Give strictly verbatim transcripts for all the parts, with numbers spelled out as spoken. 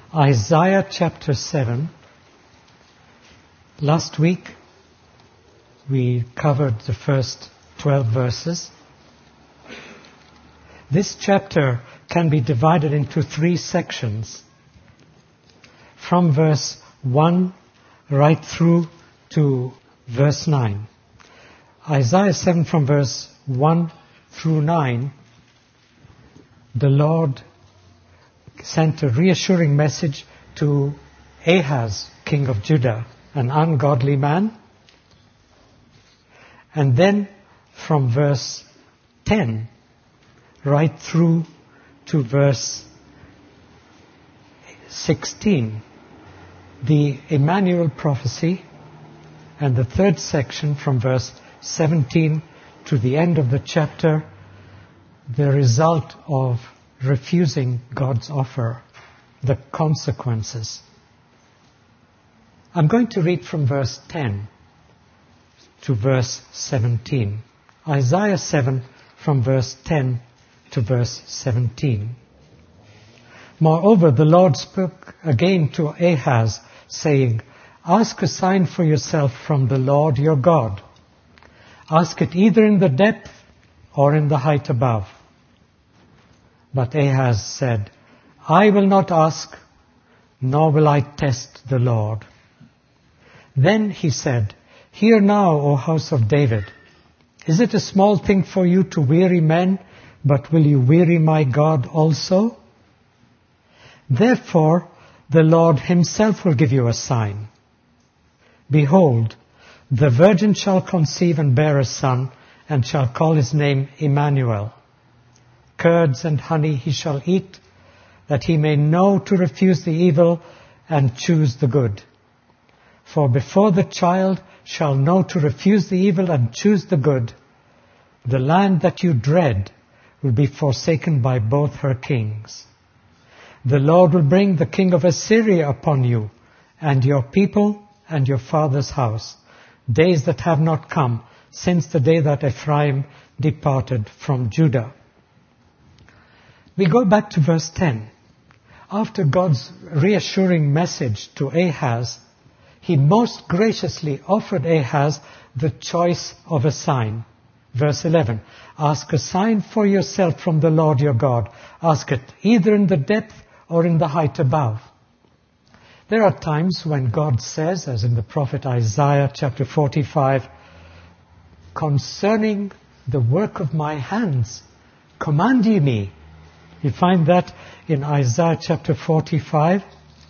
Isaiah chapter seven. Last week we covered the first twelve verses. This chapter can be divided into three sections, from verse one right through to verse nine. Isaiah seven, from verse one through nine, the Lord sent a reassuring message to Ahaz, king of Judah, an ungodly man. And then from verse ten right through to verse sixteen, the Emmanuel prophecy, and the third section from verse seventeen to the end of the chapter, the result of refusing God's offer, the consequences. I'm going to read from verse ten to verse seventeen. Isaiah seven, from verse ten to verse seventeen. Moreover, the Lord spoke again to Ahaz, saying, "Ask a sign for yourself from the Lord your God. Ask it either in the depth or in the height above." But Ahaz said, "I will not ask, nor will I test the Lord." Then he said, "Hear now, O house of David. Is it a small thing for you to weary men, but will you weary my God also? Therefore, the Lord himself will give you a sign. Behold, the virgin shall conceive and bear a son, and shall call his name Emmanuel. Curds and honey he shall eat, that he may know to refuse the evil and choose the good. For before the child shall know to refuse the evil and choose the good, the land that you dread will be forsaken by both her kings. The Lord will bring the king of Assyria upon you, and your people and your father's house, days that have not come, since the day that Ephraim departed from Judah." We go back to verse ten. After God's reassuring message to Ahaz, he most graciously offered Ahaz the choice of a sign. Verse eleven, "Ask a sign for yourself from the Lord your God. Ask it either in the depth or in the height above." There are times when God says, as in the prophet Isaiah chapter forty-five, "Concerning the work of my hands, command ye me." You find that in Isaiah chapter forty-five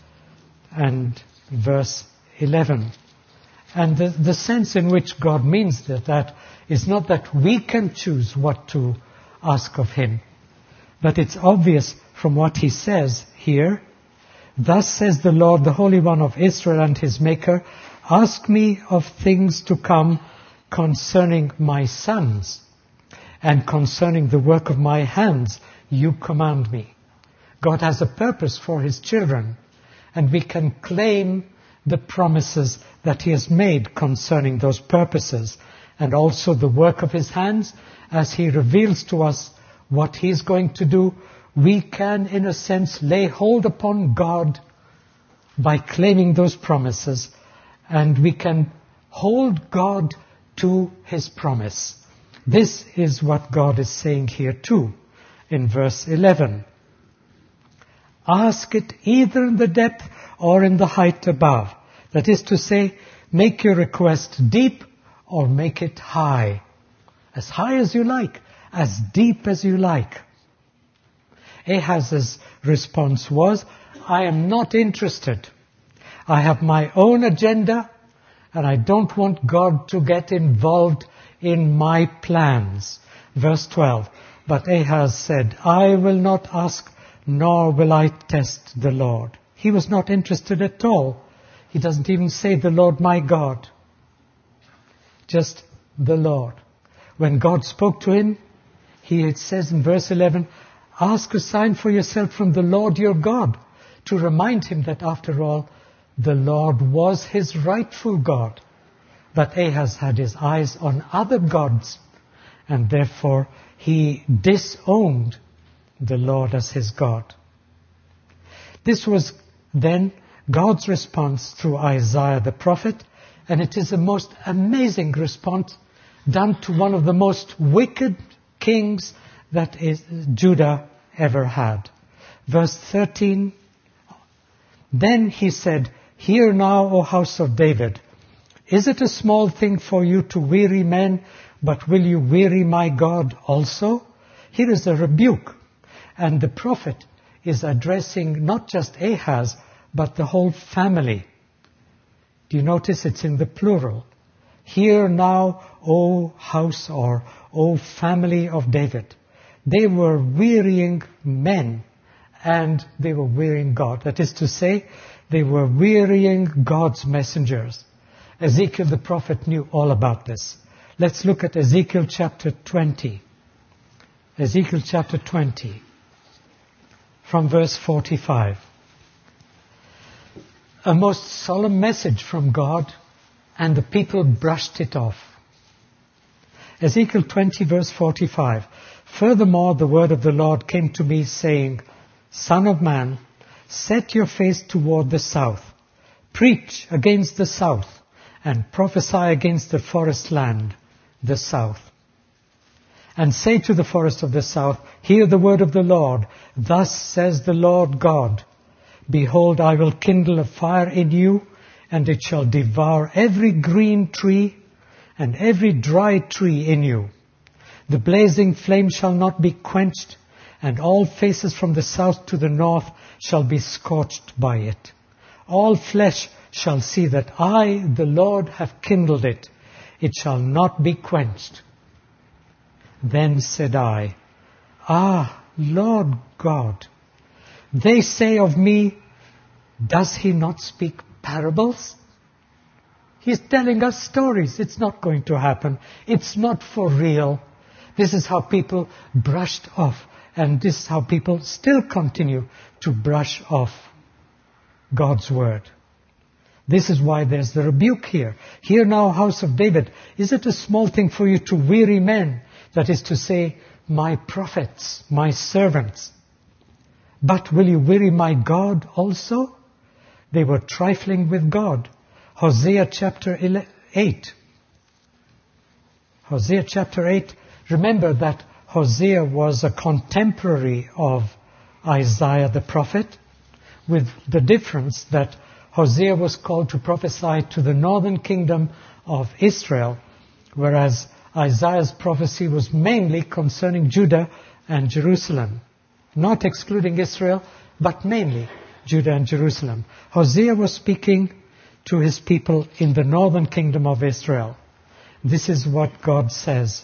and verse eleven. And the, the sense in which God means that, that is not that we can choose what to ask of him, but it's obvious from what he says here. "Thus says the Lord, the Holy One of Israel and his Maker, ask me of things to come concerning my sons, and concerning the work of my hands you command me." God has a purpose for his children, and we can claim the promises that he has made concerning those purposes, and also the work of his hands. As he reveals to us what he's going to do, we can, in a sense, lay hold upon God by claiming those promises, and we can hold God to his promise. This is what God is saying here too, in verse eleven. "Ask it either in the depth or in the height above." That is to say, make your request deep or make it high. As high as you like, as deep as you like. Ahaz's response was, "I am not interested. I have my own agenda, and I don't want God to get involved in my plans." Verse twelve, "But Ahaz said, I will not ask, nor will I test the Lord." He was not interested at all. He doesn't even say the Lord my God. Just the Lord. When God spoke to him, he it says in verse eleven, "Ask a sign for yourself from the Lord your God," to remind him that after all, the Lord was his rightful God. But Ahaz had his eyes on other gods, and therefore he disowned the Lord as his God. This was then God's response through Isaiah the prophet, and it is the most amazing response done to one of the most wicked kings that is Judah ever had. Verse thirteen, then he said, hear now, O house of David, is it a small thing for you to weary men, but will you weary my God also? Here is a rebuke, and the prophet is addressing not just Ahaz, but the whole family. Do you notice it's in the plural? Hear now, O house, or O family of David. They were wearying men, and they were wearying God. That is to say, they were wearying God's messengers. Ezekiel the prophet knew all about this. Let's look at Ezekiel chapter twenty. Ezekiel chapter twenty, from verse forty-five. A most solemn message from God, and the people brushed it off. Ezekiel twenty, verse forty-five. Furthermore, the word of the Lord came to me, saying, Son of man, set your face toward the south. Preach against the south, and prophesy against the forest land, the south. And say to the forest of the south, hear the word of the Lord. Thus says the Lord God, behold, I will kindle a fire in you, and it shall devour every green tree and every dry tree in you. The blazing flame shall not be quenched, and all faces from the south to the north shall be scorched by it. All flesh shall see that I, the Lord, have kindled it. It shall not be quenched. Then said I, Ah, Lord God, they say of me, does he not speak parables? He's telling us stories. It's not going to happen. It's not for real. This is how people brushed off, and this is how people still continue to brush off God's word. This is why there's the rebuke here. Hear now, house of David, is it a small thing for you to weary men? That is to say, my prophets, my servants. But will you weary my God also? They were trifling with God. Hosea chapter eight. Hosea chapter eight. Remember that Hosea was a contemporary of Isaiah the prophet, with the difference that Hosea was called to prophesy to the northern kingdom of Israel, whereas Isaiah's prophecy was mainly concerning Judah and Jerusalem. Not excluding Israel, but mainly Judah and Jerusalem. Hosea was speaking to his people in the northern kingdom of Israel. This is what God says.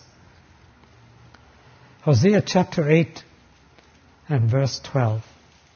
Hosea chapter eight and verse twelve.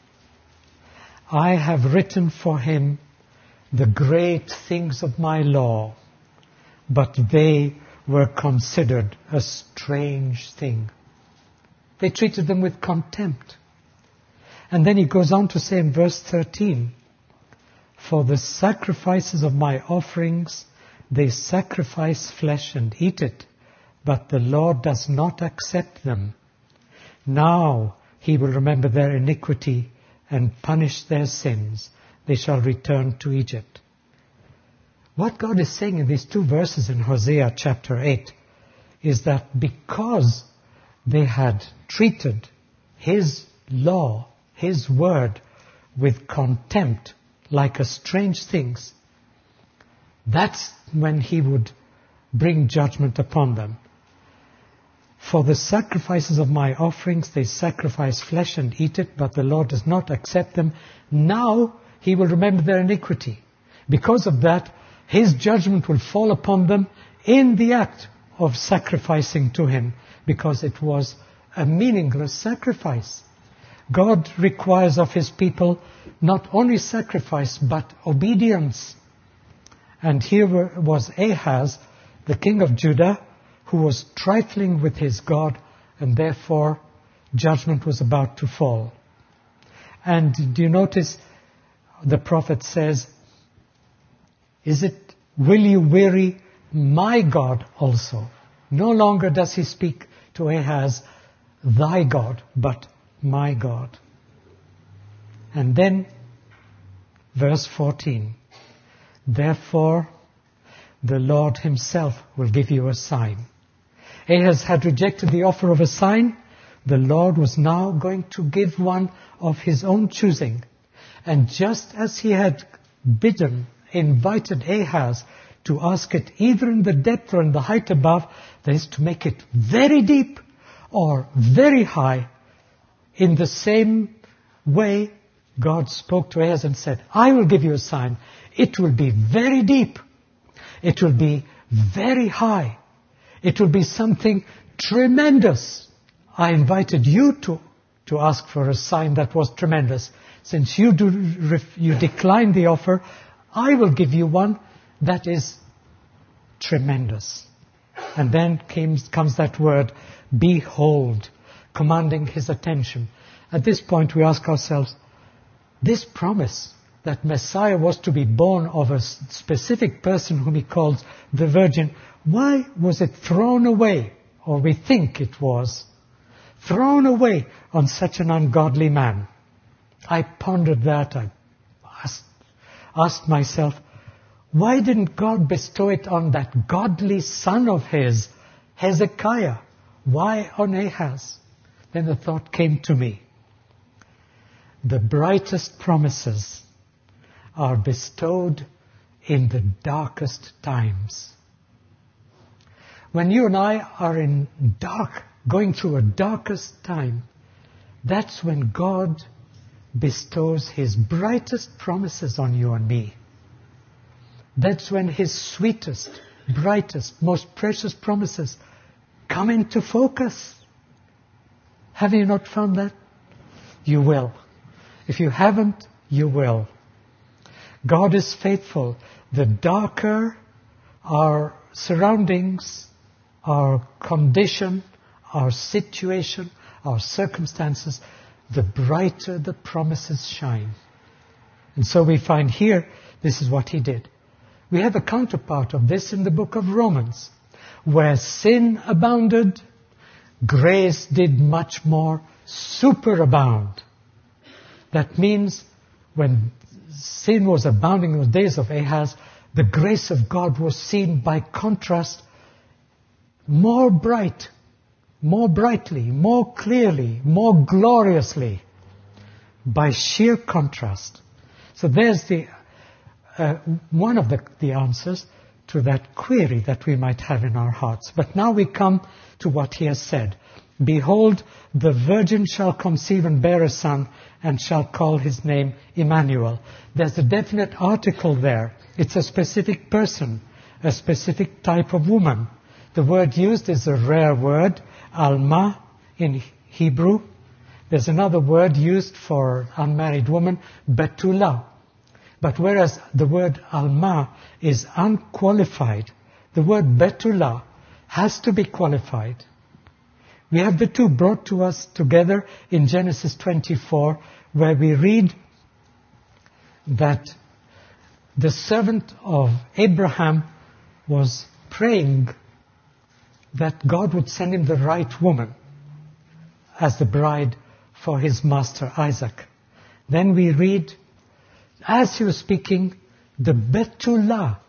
I have written for him the great things of my law, but they were considered a strange thing. They treated them with contempt. And then he goes on to say in verse thirteen, for the sacrifices of my offerings, they sacrifice flesh and eat it, but the Lord does not accept them. Now he will remember their iniquity and punish their sins. They shall return to Egypt. What God is saying in these two verses in Hosea chapter eight is that because they had treated His law, His word, with contempt, like a strange things, that's when He would bring judgment upon them. For the sacrifices of my offerings, they sacrifice flesh and eat it, but the Lord does not accept them. Now He will remember their iniquity. Because of that, His judgment will fall upon them in the act of sacrificing to Him, because it was a meaningless sacrifice. God requires of His people not only sacrifice, but obedience. And here was Ahaz, the king of Judah, who was trifling with his God, and therefore judgment was about to fall. And do you notice the prophet says, is it, will you weary my God also? No longer does he speak to Ahaz, thy God, but my God. And then verse fourteen. Therefore, the Lord himself will give you a sign. Ahaz had rejected the offer of a sign. The Lord was now going to give one of his own choosing. And just as he had bidden, invited Ahaz to ask it either in the depth or in the height above, that is to make it very deep or very high. In the same way, God spoke to Ahaz and said, I will give you a sign. It will be very deep. It will be very high. It will be something tremendous. I invited you to, to ask for a sign that was tremendous. Since you, do, you declined the offer, I will give you one that is tremendous. And then came, comes that word, behold, commanding his attention. At this point we ask ourselves, this promise that Messiah was to be born of a specific person whom he calls the Virgin, why was it thrown away, or we think it was, thrown away on such an ungodly man? I pondered that. I asked, asked myself, why didn't God bestow it on that godly son of his, Hezekiah? Why on Ahaz? Then the thought came to me. The brightest promises are bestowed in the darkest times. When you and I are in dark, going through a darkest time, that's when God bestows his brightest promises on you and me. That's when his sweetest, brightest, most precious promises come into focus. Have you not found that? You will. If you haven't, you will. God is faithful. The darker our surroundings, our condition, our situation, our circumstances, the brighter the promises shine. And so we find here, this is what he did. We have a counterpart of this in the book of Romans. Where sin abounded, grace did much more superabound. That means when sin was abounding in the days of Ahaz, the grace of God was seen by contrast more bright, more brightly, more clearly, more gloriously, by sheer contrast. So there's the uh, one of the, the answers to that query that we might have in our hearts. But now we come to what he has said. Behold, the virgin shall conceive and bear a son, and shall call his name Emmanuel. There's a definite article there. It's a specific person, a specific type of woman. The word used is a rare word, alma in Hebrew. There's another word used for unmarried woman, betula. But whereas the word alma is unqualified, the word betula has to be qualified. We have the two brought to us together in Genesis twenty-four, where we read that the servant of Abraham was praying that God would send him the right woman as the bride for his master Isaac. Then we read, as he was speaking, the Betula,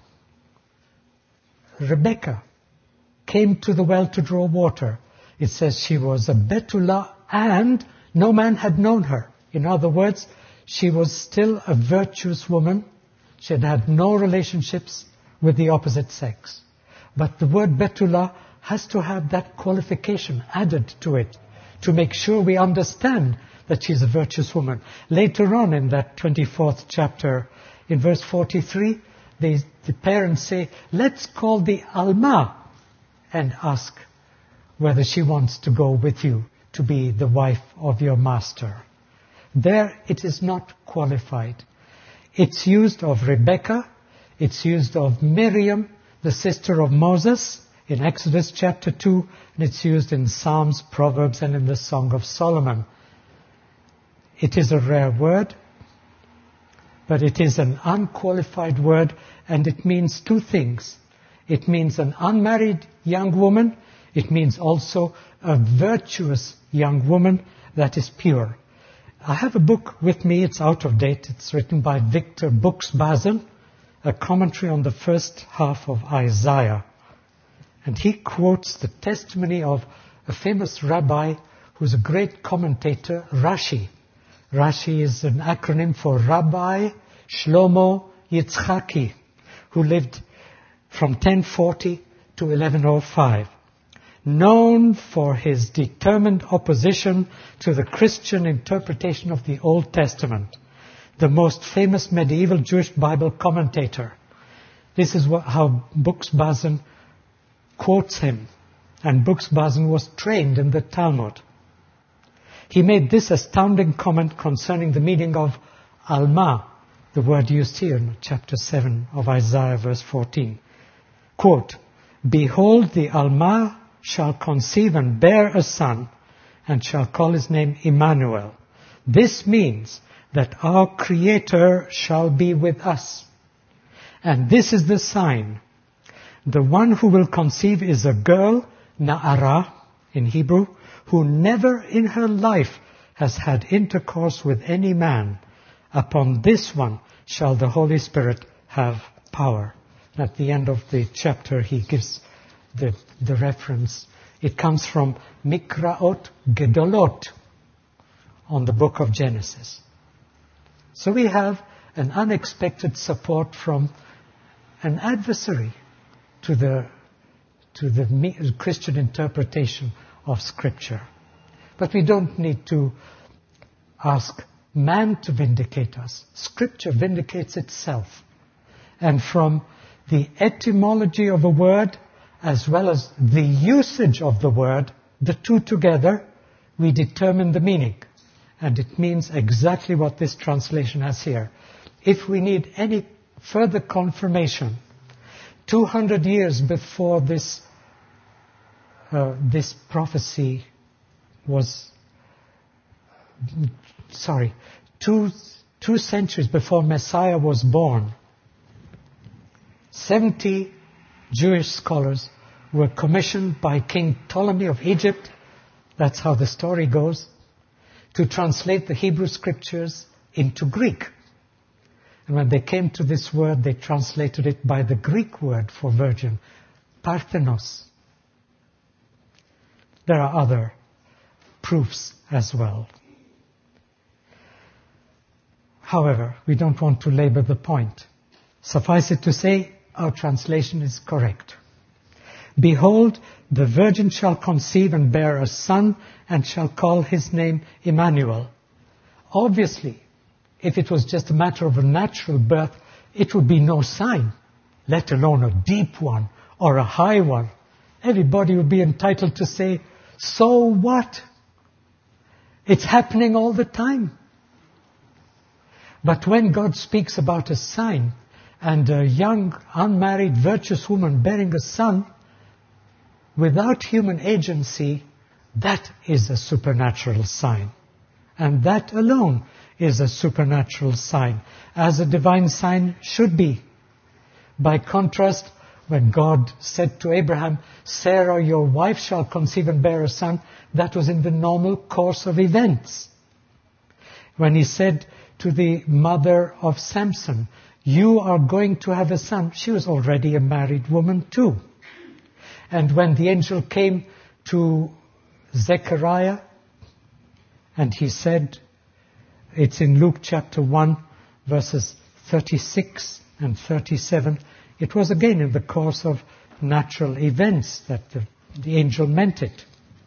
Rebecca, came to the well to draw water. It says she was a Betula and no man had known her. In other words, she was still a virtuous woman. She had had no relationships with the opposite sex. But the word Betula has to have that qualification added to it to make sure we understand that she's a virtuous woman. Later on in that twenty-fourth chapter, in verse forty-three, they, the parents say, let's call the Alma and ask whether she wants to go with you to be the wife of your master. There it is not qualified. It's used of Rebecca, it's used of Miriam, the sister of Moses, in Exodus chapter two, and it's used in Psalms, Proverbs, and in the Song of Solomon. It is a rare word, but it is an unqualified word, and it means two things. It means an unmarried young woman. It means also a virtuous young woman that is pure. I have a book with me. It's out of date. It's written by Victor Buxbazen, a commentary on the first half of Isaiah. And he quotes the testimony of a famous rabbi who's a great commentator, Rashi. Rashi is an acronym for Rabbi Shlomo Yitzchaki, who lived from ten forty to eleven oh five. Known for his determined opposition to the Christian interpretation of the Old Testament, the most famous medieval Jewish Bible commentator. This is what, how Buxbazen quotes him, and Buxbazen was trained in the Talmud. He made this astounding comment concerning the meaning of Alma, the word used here in chapter seven of Isaiah, verse fourteen. Quote, "Behold, the Alma shall conceive and bear a son, and shall call his name Emmanuel. This means that our Creator shall be with us. And this is the sign. The one who will conceive is a girl, Na'ara in Hebrew, who never in her life has had intercourse with any man. Upon this one shall the Holy Spirit have power." At the end of the chapter, he gives the, the reference. It comes from Mikraot Gedolot on the book of Genesis. So we have an unexpected support from an adversary to the, to the Christian interpretation of Scripture. But we don't need to ask man to vindicate us. Scripture vindicates itself. And from the etymology of a word, as well as the usage of the word, the two together, we determine the meaning. And it means exactly what this translation has here. If we need any further confirmation, two hundred years before this, uh, this prophecy was, sorry, two, two centuries before Messiah was born, seventy Jewish scholars were commissioned by King Ptolemy of Egypt, that's how the story goes, to translate the Hebrew Scriptures into Greek. And when they came to this word, they translated it by the Greek word for virgin, Parthenos. There are other proofs as well. However, we don't want to labor the point. Suffice it to say, our translation is correct. "Behold, the virgin shall conceive and bear a son, and shall call his name Emmanuel." Obviously, if it was just a matter of a natural birth, it would be no sign, let alone a deep one or a high one. Everybody would be entitled to say, so what? It's happening all the time. But when God speaks about a sign, and a young, unmarried, virtuous woman bearing a son, without human agency, that is a supernatural sign. And that alone is a supernatural sign, as a divine sign should be. By contrast, when God said to Abraham, "Sarah, your wife, shall conceive and bear a son," that was in the normal course of events. When he said to the mother of Samson, "You are going to have a son," she was already a married woman too. And when the angel came to Zechariah, and he said, it's in Luke chapter one, verses thirty-six and thirty-seven, it was again in the course of natural events that the, the angel meant it.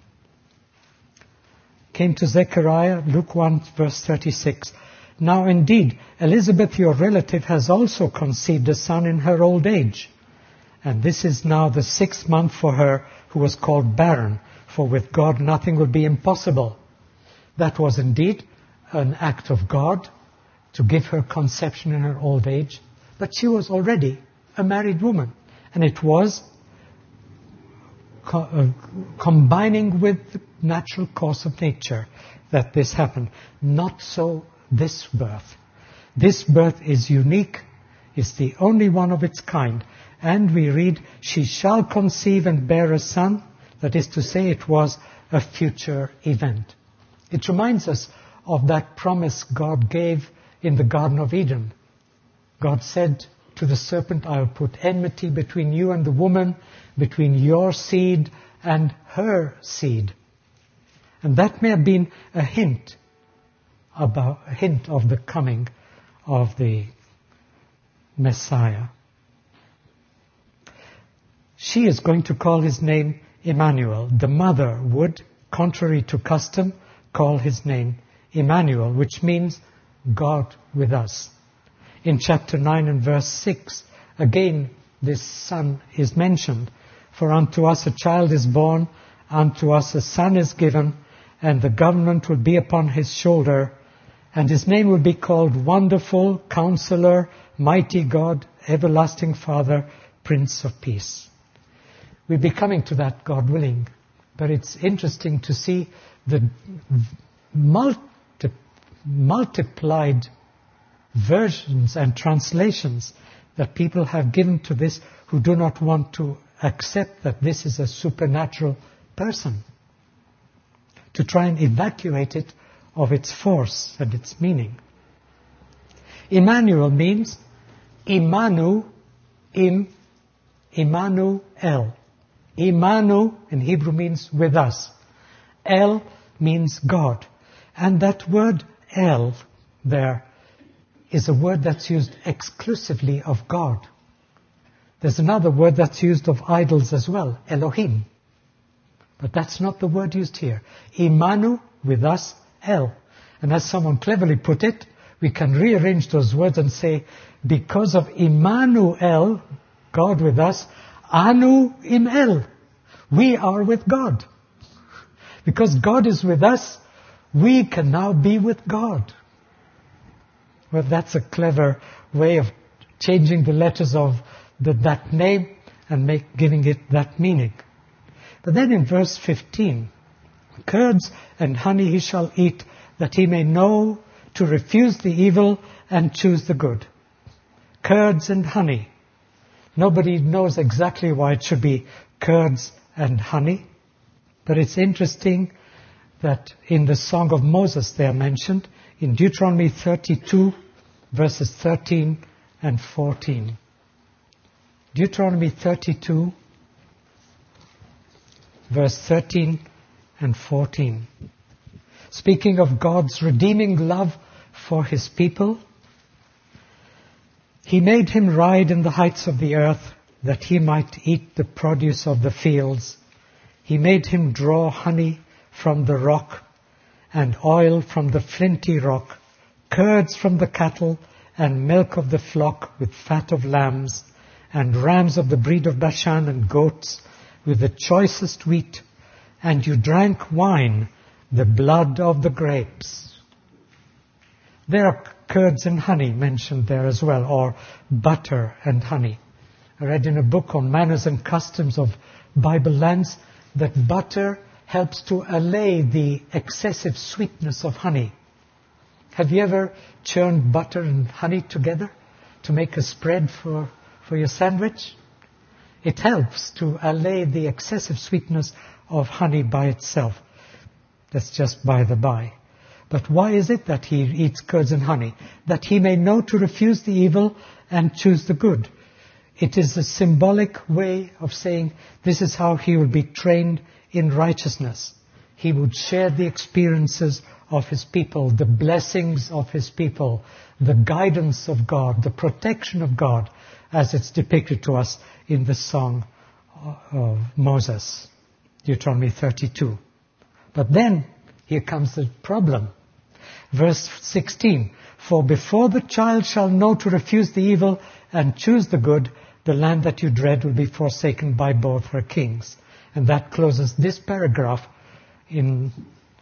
Came to Zechariah, Luke one, verse thirty-six. "Now indeed, Elizabeth, your relative, has also conceived a son in her old age. And this is now the sixth month for her who was called barren, for with God nothing will be impossible." That was indeed an act of God to give her conception in her old age, but she was already a married woman. And it was co- uh, combining with the natural course of nature that this happened. Not so this birth. This birth is unique, is the only one of its kind. And we read, "She shall conceive and bear a son." That is to say, it was a future event. It reminds us of that promise God gave in the Garden of Eden. God said to the serpent, I will put enmity between you and the woman, between your seed and her seed. And that may have been a hint about a hint of the coming of the Messiah. She is going to call his name Emmanuel. The mother would, contrary to custom, call his name Emmanuel, which means God with us. In chapter nine and verse six, again this son is mentioned. For unto us a child is born, unto us a son is given, and the government will be upon his shoulder, and his name will be called Wonderful, Counselor, Mighty God, Everlasting Father, Prince of Peace. We'll be coming to that, God willing. But it's interesting to see the multi- multiplied versions and translations that people have given to this who do not want to accept that this is a supernatural person, to try and evacuate it of its force and its meaning. Emmanuel means Imanu, Im, Immanuel. Imanu in Hebrew means with us. El means God. And that word El there is a word that's used exclusively of God. There's another word that's used of idols as well, Elohim. But that's not the word used here. Imanu, with us, El. And as someone cleverly put it, we can rearrange those words and say, because of Immanuel, God with us, Anu im El. We are with God. Because God is with us, we can now be with God. Well, that's a clever way of changing the letters of the, that name and make, giving it that meaning. But then in verse fifteen, curds and honey he shall eat, that he may know to refuse the evil and choose the good. Curds and honey. Nobody knows exactly why it should be curds and honey. But it's interesting that in the Song of Moses they are mentioned in Deuteronomy thirty-two, verses thirteen and fourteen. Deuteronomy thirty-two, verse thirteen and fourteen. Speaking of God's redeeming love for his people, he made him ride in the heights of the earth, that he might eat the produce of the fields. He made him draw honey from the rock, and oil from the flinty rock, curds from the cattle, and milk of the flock with fat of lambs, and rams of the breed of Bashan, and goats with the choicest wheat. And you drank wine, the blood of the grapes. There are curds and honey mentioned there as well, or butter and honey. I read in a book on manners and customs of Bible lands that butter helps to allay the excessive sweetness of honey. Have you ever churned butter and honey together to make a spread for, for your sandwich? It helps to allay the excessive sweetness of honey by itself. That's just by the by. But why is it that he eats curds and honey? That he may know to refuse the evil and choose the good. It is a symbolic way of saying this is how he will be trained in righteousness. He would share the experiences of his people, the blessings of his people, the guidance of God, the protection of God, as it's depicted to us in the Song of Moses, Deuteronomy thirty-two. But then, here comes the problem. Verse sixteen, for before the child shall know to refuse the evil and choose the good, the land that you dread will be forsaken by both her kings. And that closes this paragraph in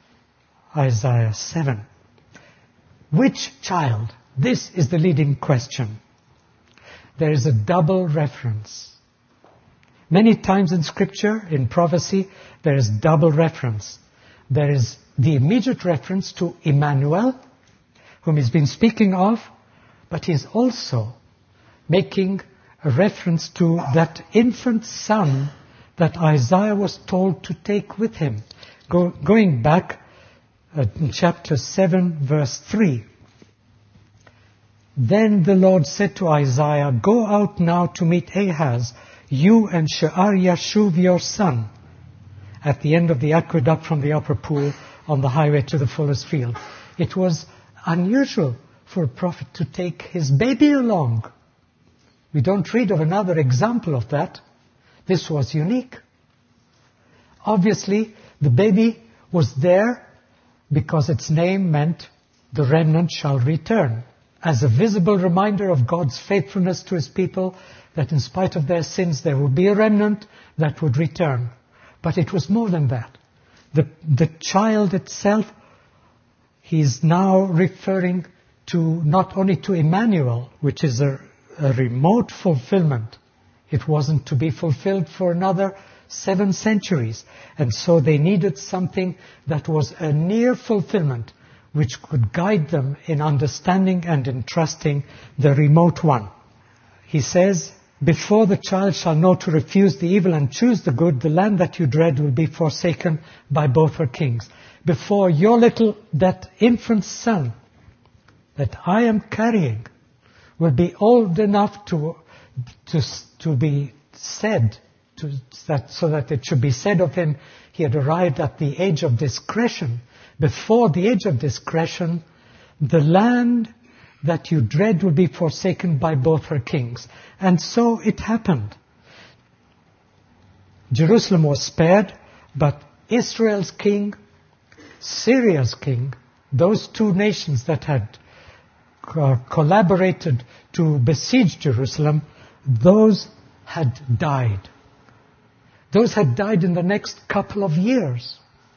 Isaiah seven. Which child? This is the leading question. There is a double reference. Many times in Scripture, in prophecy, there is double reference. There is the immediate reference to Emmanuel, whom he's been speaking of, but he's also making a reference to that infant son that Isaiah was told to take with him. Go, going back uh, in chapter seven, verse three. Then the Lord said to Isaiah, "Go out now to meet Ahaz, you and Shear-Yashub your son," at the end of the aqueduct from the upper pool on the highway to the fuller's field. It was unusual for a prophet to take his baby along. We don't read of another example of that. This was unique. Obviously, the baby was there because its name meant the remnant shall return, as a visible reminder of God's faithfulness to His people, that in spite of their sins there would be a remnant that would return. But it was more than that. The, the child itself, he's now referring to not only to Emmanuel, which is a, a remote fulfillment. It wasn't to be fulfilled for another seven centuries. And so they needed something that was a near fulfillment, which could guide them in understanding and in trusting the remote one. He says, "Before the child shall know to refuse the evil and choose the good, the land that you dread will be forsaken by both her kings." Before your little, that infant son that I am carrying will be old enough to, to, to be said, to, that, so that it should be said of him, he had arrived at the age of discretion. Before the age of discretion, the land that you dread will be forsaken by both her kings. And so it happened. Jerusalem was spared, but Israel's king, Syria's king, those two nations that had uh, collaborated to besiege Jerusalem, those had died. Those had died in the next couple of years.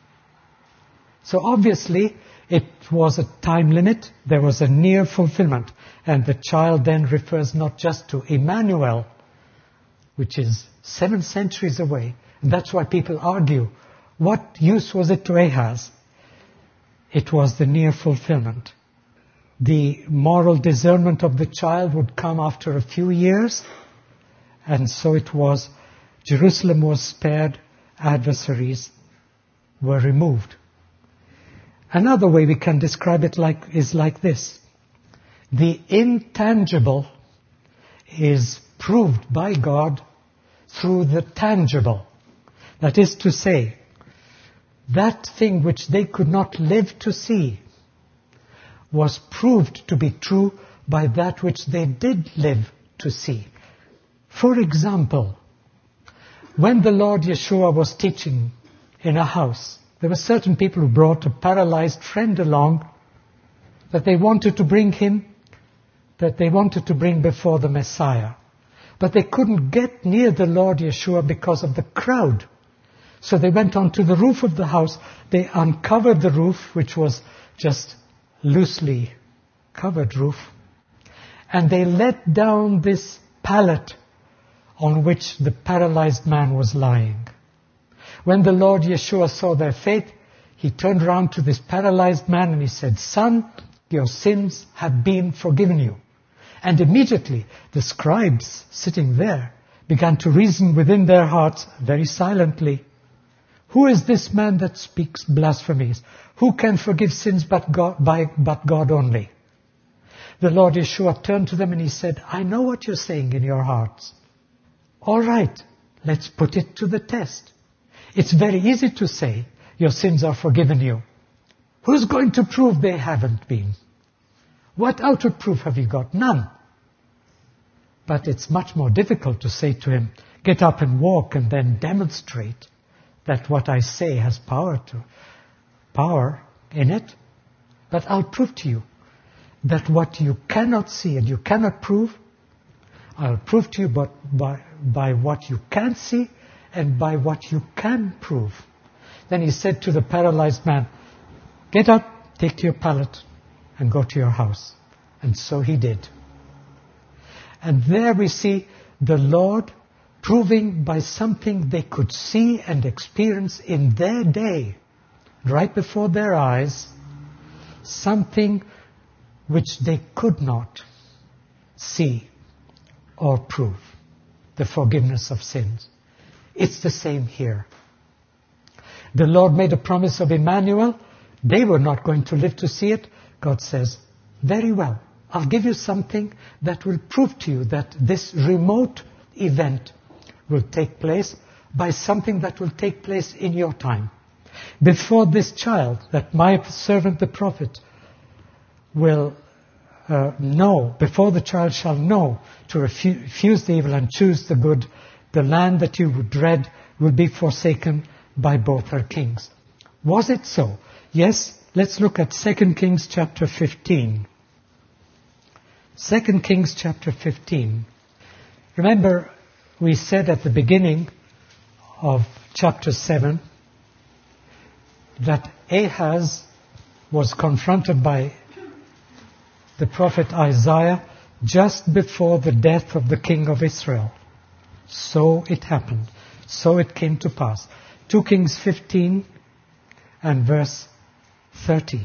So obviously, it was a time limit. There was a near fulfillment. And the child then refers not just to Emmanuel, which is seven centuries away. And that's why people argue, what use was it to Ahaz? It was the near fulfillment. The moral discernment of the child would come after a few years. And so it was, Jerusalem was spared, adversaries were removed. Another way we can describe it like, is like this. The intangible is proved by God through the tangible. That is to say, that thing which they could not live to see was proved to be true by that which they did live to see. For example, when the Lord Yeshua was teaching in a house, there were certain people who brought a paralyzed friend along that they wanted to bring him, that they wanted to bring before the Messiah. But they couldn't get near the Lord Yeshua because of the crowd. So they went onto the roof of the house. They uncovered the roof, which was just loosely covered roof. And they let down this pallet on which the paralyzed man was lying. When the Lord Yeshua saw their faith, He turned around to this paralyzed man and He said, "Son, your sins have been forgiven you." And immediately the scribes sitting there began to reason within their hearts very silently, "Who is this man that speaks blasphemies? Who can forgive sins but God, by, but God only?" The Lord Yeshua turned to them and He said, "I know what you're saying in your hearts. All right, let's put it to the test. It's very easy to say, your sins are forgiven you. Who's going to prove they haven't been? What outward proof have you got? None. But it's much more difficult to say to him, get up and walk and then demonstrate that what I say has power to, power in it. But I'll prove to you that what you cannot see and you cannot prove, I'll prove to you but by, by what you can see and by what you can prove. Then He said to the paralyzed man, "Get up, take your pallet, and go to your house." And so he did. And there we see the Lord proving by something they could see and experience in their day, right before their eyes, something which they could not see or prove, the forgiveness of sins. It's the same here. The Lord made a promise of Emmanuel. They were not going to live to see it. God says, very well, I'll give you something that will prove to you that this remote event will take place by something that will take place in your time. Before this child, that my servant the prophet will uh, know, before the child shall know to refuse the evil and choose the good, the land that you would dread will be forsaken by both her kings. Was it so? Yes, let's look at Second Kings chapter fifteen. Second Kings chapter fifteen. Remember, we said at the beginning of chapter seven that Ahaz was confronted by the prophet Isaiah just before the death of the king of Israel. So it happened. So it came to pass. Second Kings fifteen and verse thirty.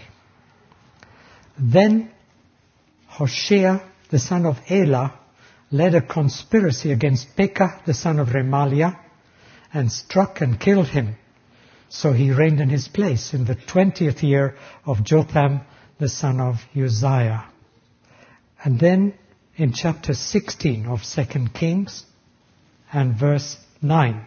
Then Hoshea, the son of Elah, led a conspiracy against Pekah, the son of Remaliah, and struck and killed him. So he reigned in his place in the twentieth year of Jotham, the son of Uzziah. And then in chapter sixteen of Second Kings and verse nine.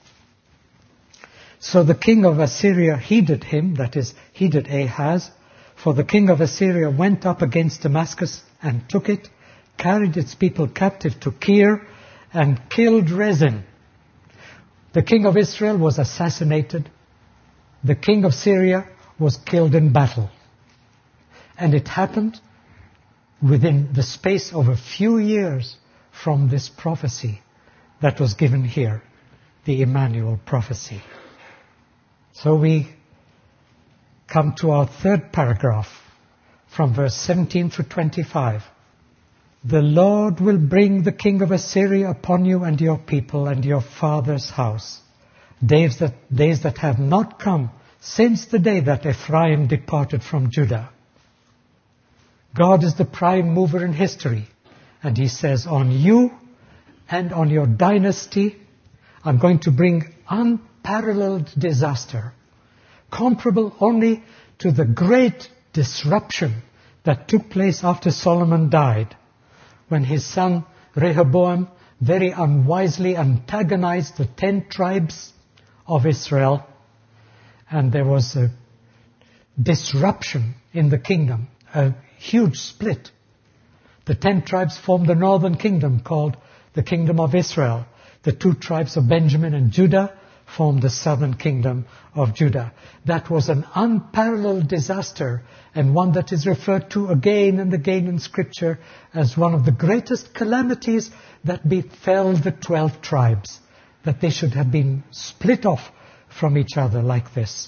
So the king of Assyria heeded him, that is, heeded Ahaz, for the king of Assyria went up against Damascus and took it, carried its people captive to Kir, and killed Rezin. The king of Israel was assassinated. The king of Syria was killed in battle. And it happened within the space of a few years from this prophecy that was given here, the Emmanuel prophecy. So we come to our third paragraph from verse seventeen through twenty-five. The Lord will bring the king of Assyria upon you and your people and your father's house, days that, days that have not come since the day that Ephraim departed from Judah. God is the prime mover in history, and he says, on you and on your dynasty, I'm going to bring unparalleled disaster, comparable only to the great disruption that took place after Solomon died, when his son Rehoboam very unwisely antagonized the ten tribes of Israel, and there was a disruption in the kingdom, a huge split. The ten tribes formed the northern kingdom called the kingdom of Israel. The two tribes of Benjamin and Judah formed the southern kingdom of Judah. That was an unparalleled disaster, and one that is referred to again and again in Scripture as one of the greatest calamities that befell the twelve tribes, that they should have been split off from each other like this.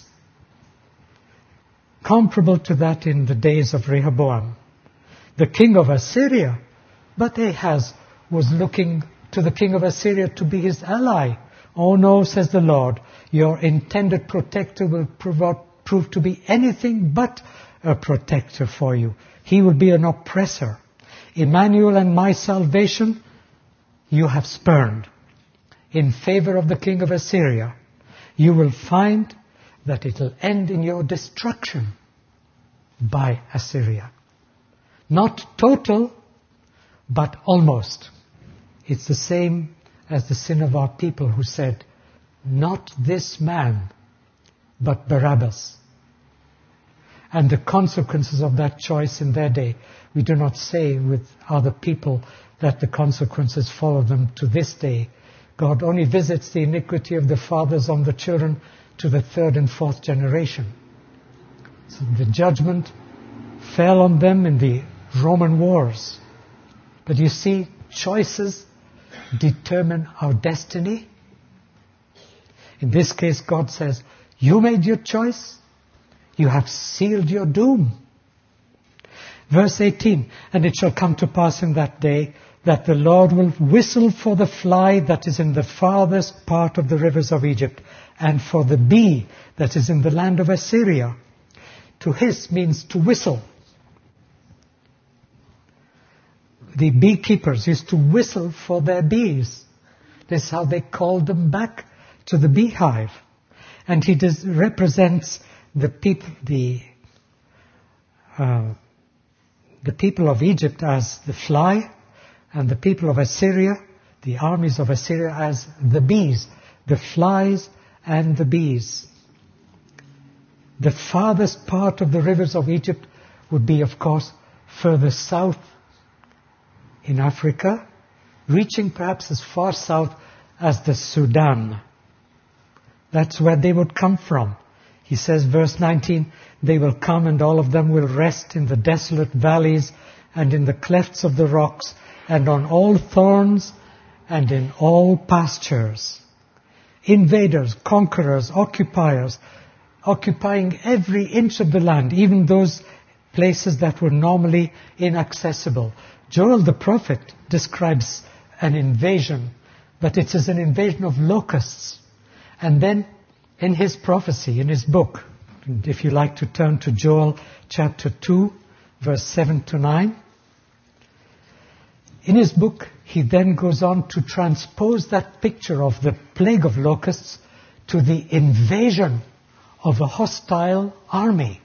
Comparable to that in the days of Rehoboam, the king of Assyria, but Ahaz was looking to the king of Assyria to be his ally. Oh no, says the Lord, your intended protector will prove, prove to be anything but a protector for you. He will be an oppressor. Emmanuel and my salvation you have spurned in favor of the king of Assyria. You will find that it will end in your destruction by Assyria. Not total, but almost. It's the same as the sin of our people who said, not this man, but Barabbas. And the consequences of that choice in their day, we do not say with other people that the consequences follow them to this day. God only visits the iniquity of the fathers on the children to the third and fourth generation. So the judgment fell on them in the Roman wars. But you see, choices determine our destiny. In this case, God says, you made your choice. You have sealed your doom. Verse eighteen, and it shall come to pass in that day that the Lord will whistle for the fly that is in the farthest part of the rivers of Egypt, and for the bee that is in the land of Assyria. To hiss means to whistle. The beekeepers used to whistle for their bees. This is how they called them back to the beehive. And he does, represents the people, the uh, the people of Egypt as the fly, and the people of Assyria, the armies of Assyria, as the bees, the flies and the bees. The farthest part of the rivers of Egypt would be, of course, further south in Africa, reaching perhaps as far south as the Sudan. That's where they would come from. He says, verse nineteen, they will come and all of them will rest in the desolate valleys and in the clefts of the rocks and on all thorns and in all pastures. Invaders, conquerors, occupiers, occupying every inch of the land, even those places that were normally inaccessible. Joel the prophet describes an invasion, but it is an invasion of locusts. And then in his prophecy, in his book, and if you like to turn to Joel chapter two, verse seven to nine, in his book he then goes on to transpose that picture of the plague of locusts to the invasion of a hostile army.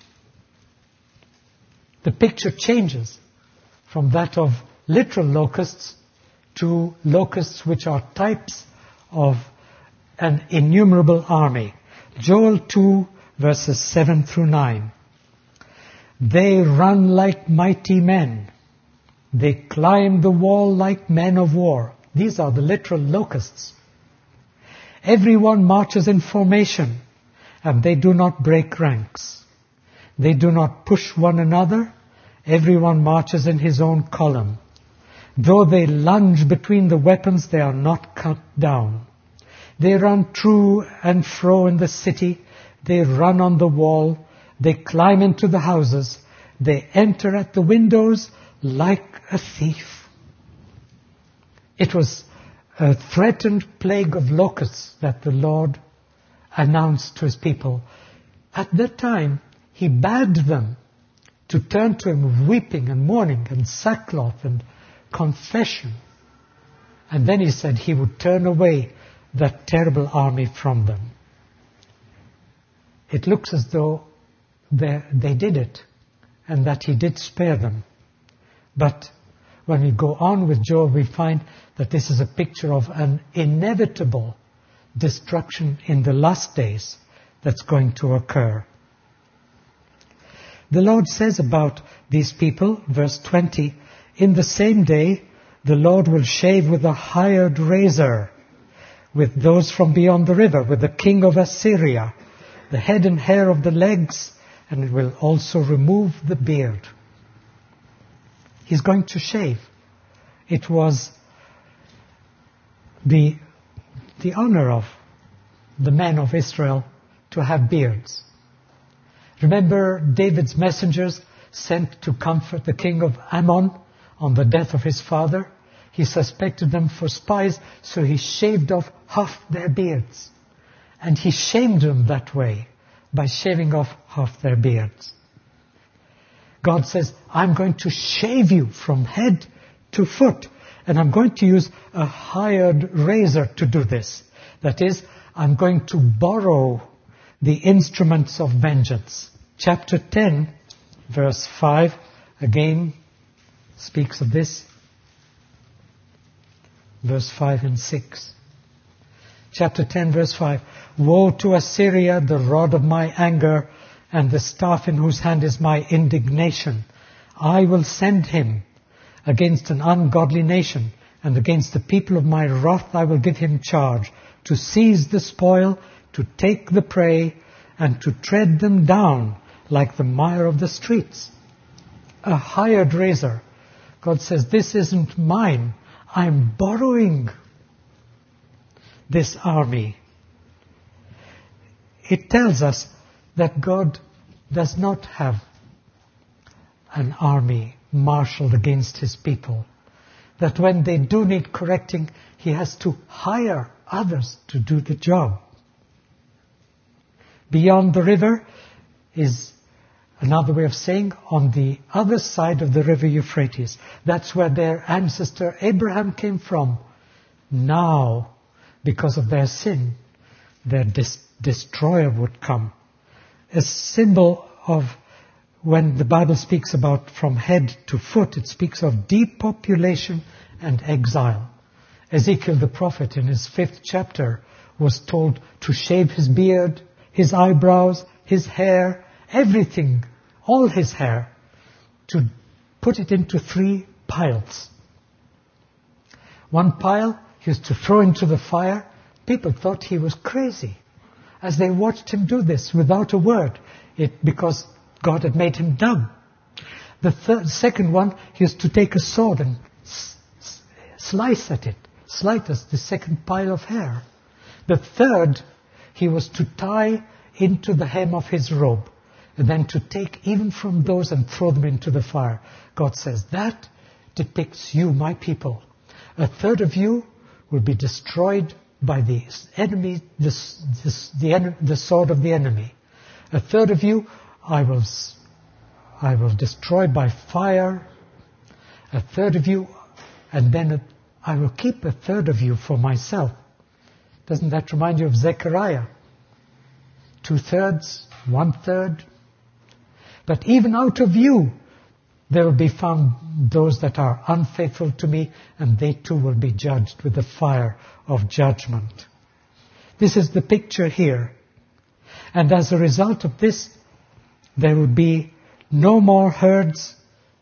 The picture changes from that of literal locusts to locusts which are types of an innumerable army. Joel two, verses seven through nine. They run like mighty men. They climb the wall like men of war. These are the literal locusts. Everyone marches in formation, and they do not break ranks. They do not push one another. Everyone marches in his own column. Though they lunge between the weapons, they are not cut down. They run to and fro in the city. They run on the wall. They climb into the houses. They enter at the windows like a thief. It was a threatened plague of locusts that the Lord announced to his people. At that time, he bade them to turn to him weeping and mourning and sackcloth and confession. And then he said he would turn away that terrible army from them. It looks as though they, they did it and that he did spare them. But when we go on with Joel, we find that this is a picture of an inevitable destruction in the last days that's going to occur. The Lord says about these people, verse twenty, in the same day the Lord will shave with a hired razor with those from beyond the river, with the king of Assyria, the head and hair of the legs, and it will also remove the beard. He's going to shave. It was the, the honor of the men of Israel to have beards. Remember David's messengers sent to comfort the king of Ammon on the death of his father? He suspected them for spies, so he shaved off half their beards. And he shamed them that way by shaving off half their beards. God says, I'm going to shave you from head to foot, and I'm going to use a hired razor to do this. That is, I'm going to borrow the instruments of vengeance. Chapter ten, verse five, again speaks of this. Verse five and six. Chapter ten, verse five. Woe to Assyria, the rod of my anger, and the staff in whose hand is my indignation. I will send him against an ungodly nation, and against the people of my wrath I will give him charge, to seize the spoil, to take the prey, and to tread them down like the mire of the streets. A hired razor. God says, this isn't mine. I'm borrowing this army. It tells us that God does not have an army marshaled against his people. That when they do need correcting, he has to hire others to do the job. Beyond the river is another way of saying on the other side of the river Euphrates. That's where their ancestor Abraham came from. Now, because of their sin, their dis- destroyer would come. A symbol of when the Bible speaks about from head to foot, it speaks of depopulation and exile. Ezekiel the prophet in his fifth chapter was told to shave his beard, his eyebrows, his hair, everything, all his hair, to put it into three piles. One pile he was to throw into the fire. People thought he was crazy as they watched him do this without a word, it, because God had made him dumb. The third, second one, he was to take a sword and s- s- slice at it, slice at the second pile of hair. The third, he was to tie into the hem of his robe, and then to take even from those and throw them into the fire. God says, that depicts you, my people. A third of you will be destroyed by the enemy, the, the, the, the sword of the enemy. A third of you I will, I will destroy by fire. A third of you, and then a, I will keep a third of you for myself. Doesn't that remind you of Zechariah? Two thirds, one third. But even out of you, there will be found those that are unfaithful to me, and they too will be judged with the fire of judgment. This is the picture here. And as a result of this, there will be no more herds,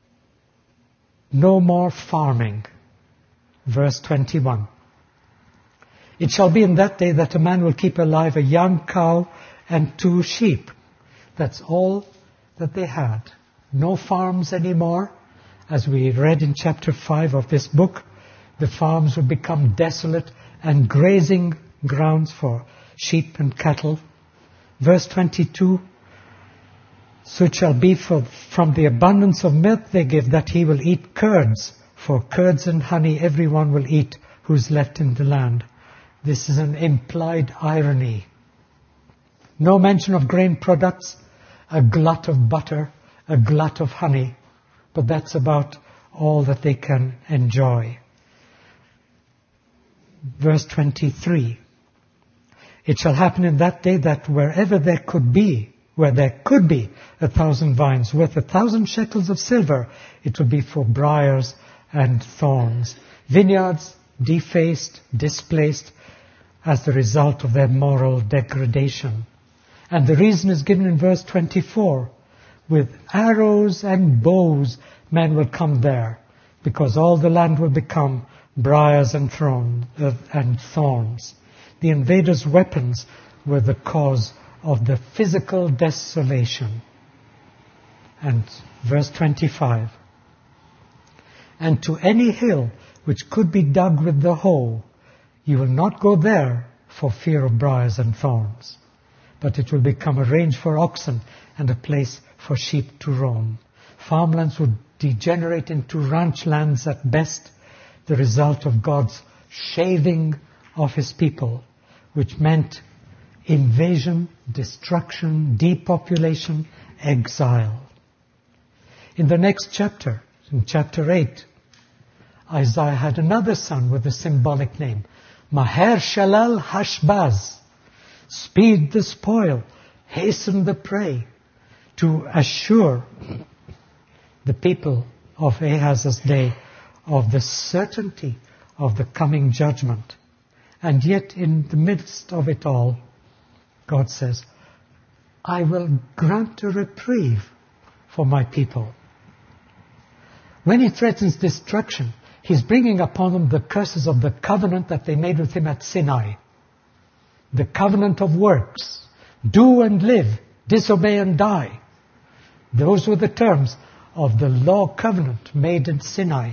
no more farming. Verse twenty-one. It shall be in that day that a man will keep alive a young cow and two sheep. That's all that they had. No farms anymore. As we read in chapter five of this book, the farms would become desolate and grazing grounds for sheep and cattle. Verse twenty-two, so it shall be for, from the abundance of milk they give, that he will eat curds. For curds and honey everyone will eat who is left in the land. This is an implied irony. No mention of grain products, a glut of butter, a glut of honey, but that's about all that they can enjoy. Verse twenty-three. It shall happen in that day that wherever there could be, where there could be a thousand vines worth a thousand shekels of silver, it will be for briars and thorns. Vineyards defaced, displaced as the result of their moral degradation. And the reason is given in verse twenty-four. With arrows and bows men will come there, because all the land will become briars and, thorn, uh, and thorns. The invaders' weapons were the cause of the physical desolation. And verse twenty-five. And to any hill which could be dug with the hoe, you will not go there for fear of briars and thorns, but it will become a range for oxen and a place for sheep to roam. Farmlands would degenerate into ranch lands at best, the result of God's shaving of his people, which meant invasion, destruction, depopulation, exile. In the next chapter, in chapter eight, Isaiah had another son with a symbolic name, Maher Shalal Hashbaz. Speed the spoil, hasten the prey, to assure the people of Ahaz's day of the certainty of the coming judgment. And yet in the midst of it all, God says, I will grant a reprieve for my people. When he threatens destruction, he's bringing upon them the curses of the covenant that they made with him at Sinai. The covenant of works. Do and live, disobey and die. Those were the terms of the law covenant made in Sinai.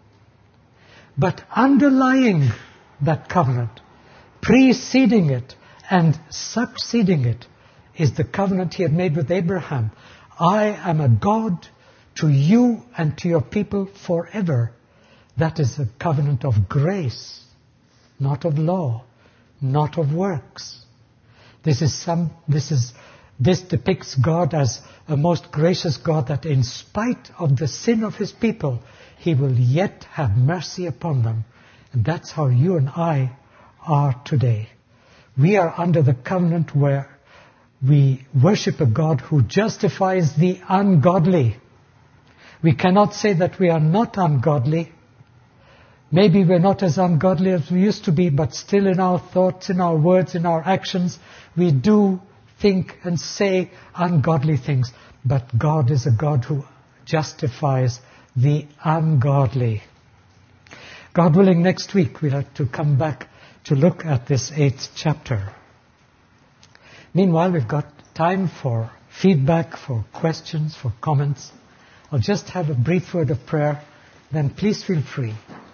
But underlying that covenant, preceding it and succeeding it, is the covenant he had made with Abraham. I am a God to you and to your people forever. That is a covenant of grace, not of law, not of works. This is some, this is, this depicts God as a most gracious God, that in spite of the sin of his people, he will yet have mercy upon them. And that's how you and I are today. We are under the covenant where we worship a God who justifies the ungodly. We cannot say that we are not ungodly. Maybe we're not as ungodly as we used to be, but still in our thoughts, in our words, in our actions, we do think and say ungodly things. But God is a God who justifies the ungodly. God willing, next week we'll have to come back to look at this eighth chapter. Meanwhile, we've got time for feedback, for questions, for comments. I'll just have a brief word of prayer, then please feel free